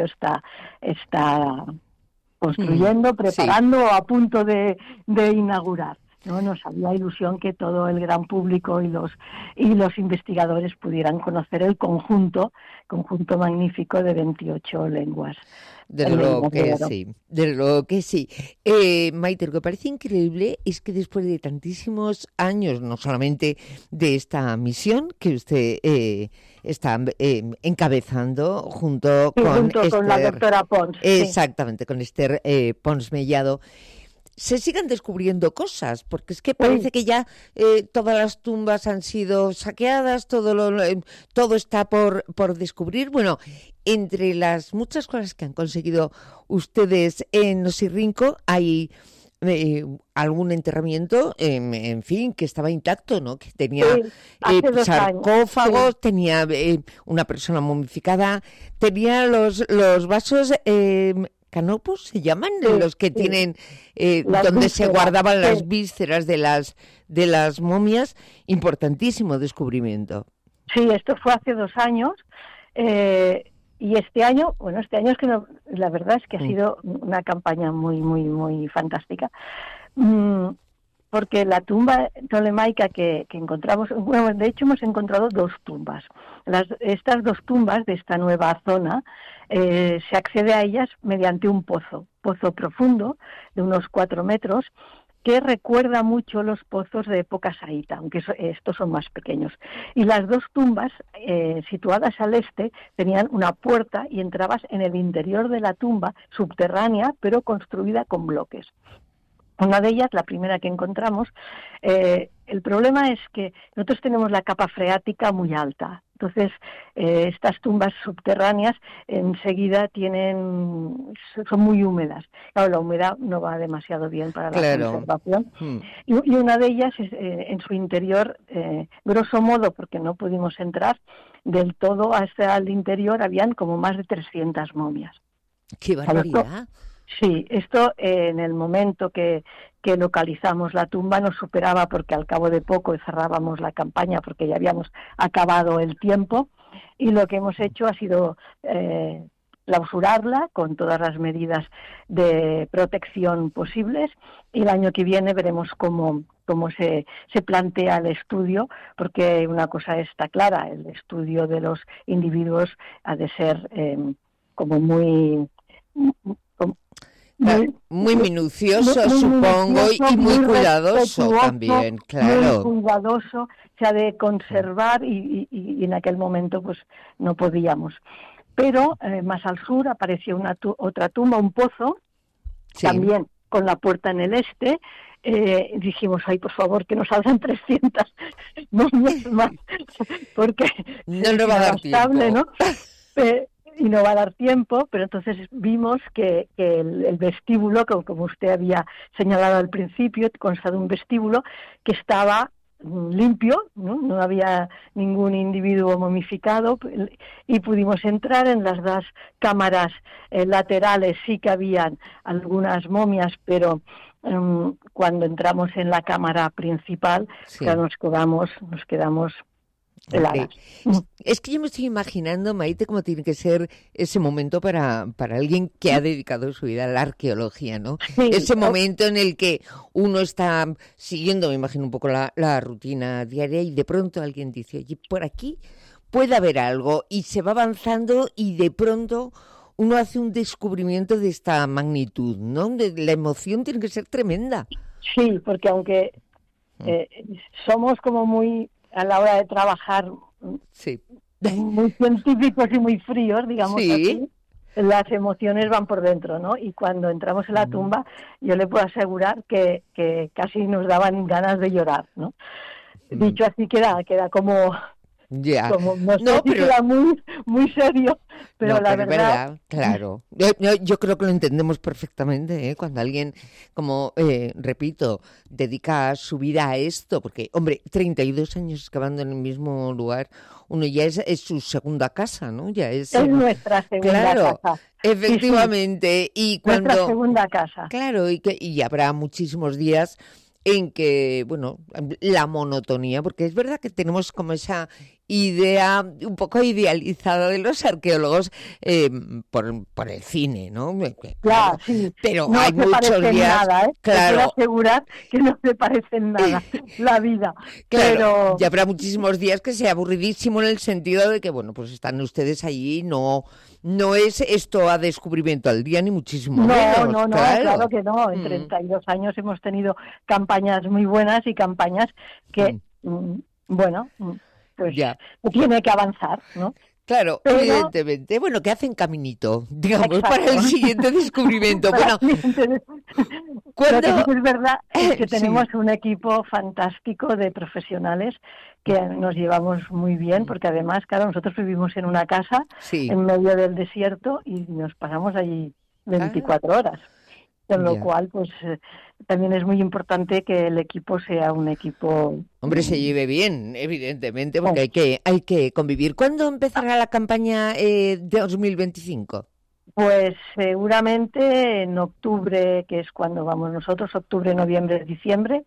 está construyendo, preparando o a punto de inaugurar. ¿no? Nos había ilusión que todo el gran público y los investigadores pudieran conocer el conjunto magnífico de 28 lenguas. De lo que sí. Maite, lo que parece increíble es que después de tantísimos años, no solamente de esta misión que usted está encabezando junto con la doctora Pons. Exactamente, con Esther Pons Mellado, se sigan descubriendo cosas, porque es que parece que ya todas las tumbas han sido saqueadas, todo está por descubrir. Bueno, entre las muchas cosas que han conseguido ustedes en Osirrinco hay algún enterramiento, en fin, que estaba intacto, ¿no? Que tenía sarcófagos, tenía una persona momificada, tenía los vasos... ¿Canopos se llaman? Los que tienen donde se guardaban las vísceras de las momias. Importantísimo descubrimiento. Sí, esto fue hace 2 años. Y este año es que la verdad es que ha sido una campaña muy, muy, muy fantástica. Porque la tumba tolemaica que encontramos, bueno, de hecho hemos encontrado 2 tumbas. Estas 2 tumbas de esta nueva zona, se accede a ellas mediante un pozo profundo de unos 4 metros, que recuerda mucho los pozos de época saíta, aunque estos son más pequeños. Y las 2 tumbas, situadas al este, tenían una puerta y entrabas en el interior de la tumba, subterránea, pero construida con bloques. Una de ellas, la primera que encontramos, el problema es que nosotros tenemos la capa freática muy alta. Entonces, estas tumbas subterráneas enseguida son muy húmedas. Claro, la humedad no va demasiado bien para la conservación. Y una de ellas, en su interior, grosso modo, porque no pudimos entrar del todo hasta el interior, habían como más de 300 momias. ¡Qué barbaridad! Sí, esto en el momento que localizamos la tumba nos superaba, porque al cabo de poco cerrábamos la campaña porque ya habíamos acabado el tiempo, y lo que hemos hecho ha sido clausurarla con todas las medidas de protección posibles, y el año que viene veremos cómo se plantea el estudio, porque una cosa está clara: el estudio de los individuos ha de ser como muy minucioso, supongo, y muy cuidadoso también, claro. Muy cuidadoso, se ha de conservar y en aquel momento pues no podíamos. Pero más al sur apareció otra tumba, un pozo, también con la puerta en el este. Dijimos, ay, por favor, que nos salgan 300 momias más, porque no va a dar tiempo, ¿no? Y no va a dar tiempo, pero entonces vimos que el vestíbulo, como usted había señalado al principio, consta de un vestíbulo que estaba limpio, no había ningún individuo momificado, y pudimos entrar. En las 2 cámaras laterales sí que habían algunas momias, pero cuando entramos en la cámara principal, ya nos quedamos heladas. Es que yo me estoy imaginando, Maite, cómo tiene que ser ese momento para alguien que ha dedicado su vida a la arqueología, ¿no? Sí, ese momento en el que uno está siguiendo, me imagino, un poco la rutina diaria, y de pronto alguien dice, oye, por aquí puede haber algo, y se va avanzando, y de pronto uno hace un descubrimiento de esta magnitud, ¿no? La emoción tiene que ser tremenda. Sí, porque aunque somos como muy, a la hora de trabajar, muy científicos y muy fríos, digamos así, las emociones van por dentro, ¿no? Y cuando entramos en la tumba, yo le puedo asegurar que casi nos daban ganas de llorar, ¿no? Dicho así, queda como... Ya. Como no, pero queda muy serio, pero la verdad, claro. Yo creo que lo entendemos perfectamente, ¿eh? Cuando alguien, como repito, dedica su vida a esto, porque, hombre, 32 años excavando en el mismo lugar, uno ya es su segunda casa, ¿no? Ya es nuestra segunda casa. Efectivamente. Y cuando, nuestra segunda casa. Claro, y habrá muchísimos días en que, bueno, la monotonía, porque es verdad que tenemos como esa idea un poco idealizada de los arqueólogos por el cine, ¿no? Claro, sí. Pero no hay se muchos parecen días, nada, ¿eh? claro. Te puedo asegurar que no se parecen nada la vida. Claro, pero ya habrá muchísimos días que sea aburridísimo en el sentido de que, bueno, pues están ustedes allí, no es esto a descubrimiento al día, ni muchísimo menos. No, claro que no. En 32 años hemos tenido campañas muy buenas y campañas que, pues ya tiene que avanzar, ¿no? Claro, pero, evidentemente. Bueno, que hacen caminito, digamos, exacto. para el siguiente descubrimiento. Bueno, lo que sí es verdad es que tenemos un equipo fantástico de profesionales que nos llevamos muy bien, porque además, claro, nosotros vivimos en una casa en medio del desierto y nos pasamos allí 24 horas. Con lo cual, pues también es muy importante que el equipo sea un equipo... Hombre, se lleve bien, evidentemente, porque hay que convivir. ¿Cuándo empezará la campaña de 2025? Pues seguramente en octubre, que es cuando vamos nosotros, octubre, noviembre, diciembre,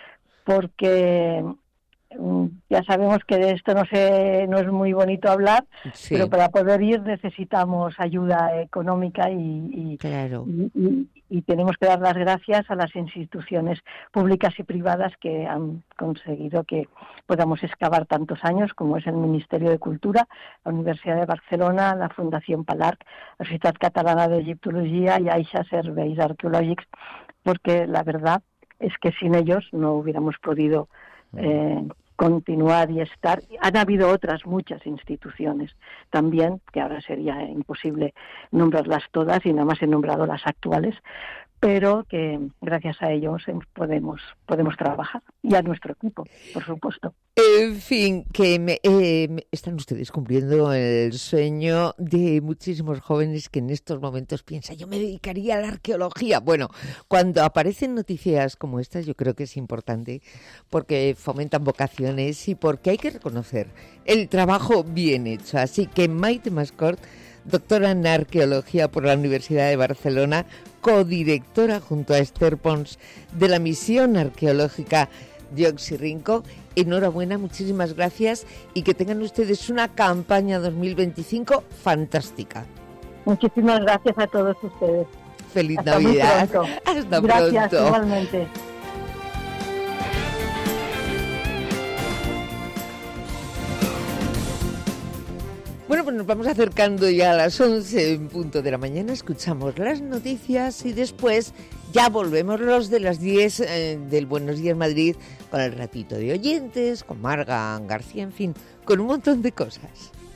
porque ya sabemos que de esto no es muy bonito hablar, pero para poder ir necesitamos ayuda económica y tenemos que dar las gracias a las instituciones públicas y privadas que han conseguido que podamos excavar tantos años, como es el Ministerio de Cultura, la Universidad de Barcelona, la Fundación Palarc, la Societat Catalana de Egiptología y Aisha Serveis Arqueològics, porque la verdad es que sin ellos no hubiéramos podido continuar y estar. Han habido otras muchas instituciones también, que ahora sería imposible nombrarlas todas y nada más he nombrado las actuales, pero que gracias a ellos podemos trabajar, y a nuestro equipo, por supuesto. En fin, que están ustedes cumpliendo el sueño de muchísimos jóvenes que en estos momentos piensan, yo me dedicaría a la arqueología. Bueno, cuando aparecen noticias como estas, yo creo que es importante porque fomentan vocaciones y porque hay que reconocer el trabajo bien hecho. Así que Maite Mascort, doctora en arqueología por la Universidad de Barcelona, codirectora junto a Esther Pons de la misión arqueológica de Oxirrinco, enhorabuena, muchísimas gracias y que tengan ustedes una campaña 2025 fantástica. Muchísimas gracias a todos ustedes. Feliz Hasta Navidad. Muy pronto. Hasta gracias, pronto. Igualmente. Bueno, pues nos vamos acercando ya a las 11 en punto de la mañana, escuchamos las noticias y después ya volvemos los de las 10 del Buenos Días Madrid con el ratito de oyentes, con Marga García, en fin, con un montón de cosas.